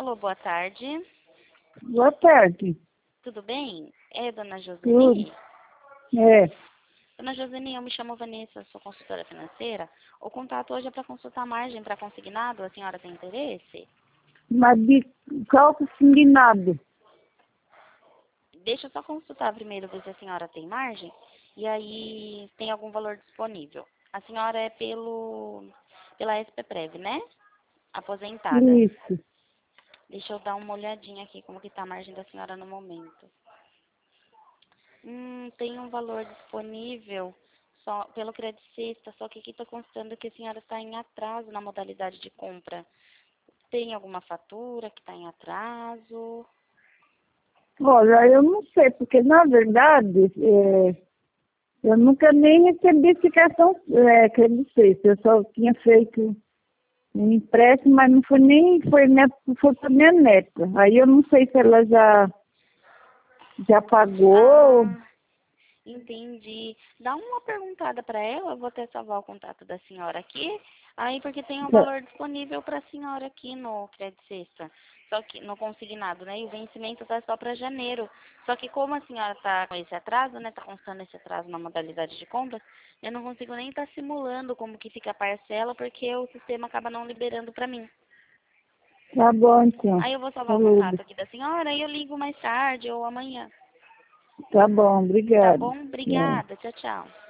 Alô, boa tarde. Boa tarde. Tudo bem? É Dona Tudo. Joseni? É, Dona Joseni, eu me chamo Vanessa, sou consultora financeira. O contato hoje é para consultar margem para consignado. A senhora tem interesse? mas de qual consignado? Deixa eu só consultar primeiro, ver se a senhora tem margem. E aí tem algum valor disponível. A senhora é pela SPPrev, né? Aposentada. Isso. Deixa eu dar uma olhadinha aqui como que tá a margem da senhora no momento. Tem um valor disponível só pelo Credicesta, só que aqui está constando que a senhora está em atraso na modalidade de compra. Tem alguma fatura que está em atraso? Olha, eu não sei, porque na verdade eu nunca nem recebi esse cartão Credit. Eu só tinha feito um empréstimo, mas não foi nem, foi para minha neta. Aí eu não sei se ela já pagou. Ah, entendi. Dá uma perguntada para ela, eu vou até salvar o contato da senhora aqui. Aí, porque tem um valor disponível para a senhora aqui no Credicesta, só que no consignado, né? E o vencimento está só para janeiro. Só que como a senhora está com esse atraso, né? Está constando esse atraso na modalidade de compras, eu não consigo nem estar simulando como que fica a parcela, porque o sistema acaba não liberando para mim. Tá bom, então. Aí eu vou salvar o Saúde. contato aqui da senhora e eu ligo mais tarde ou amanhã. Tá bom, Tá obrigado. bom? É. Obrigada. Tchau, tchau.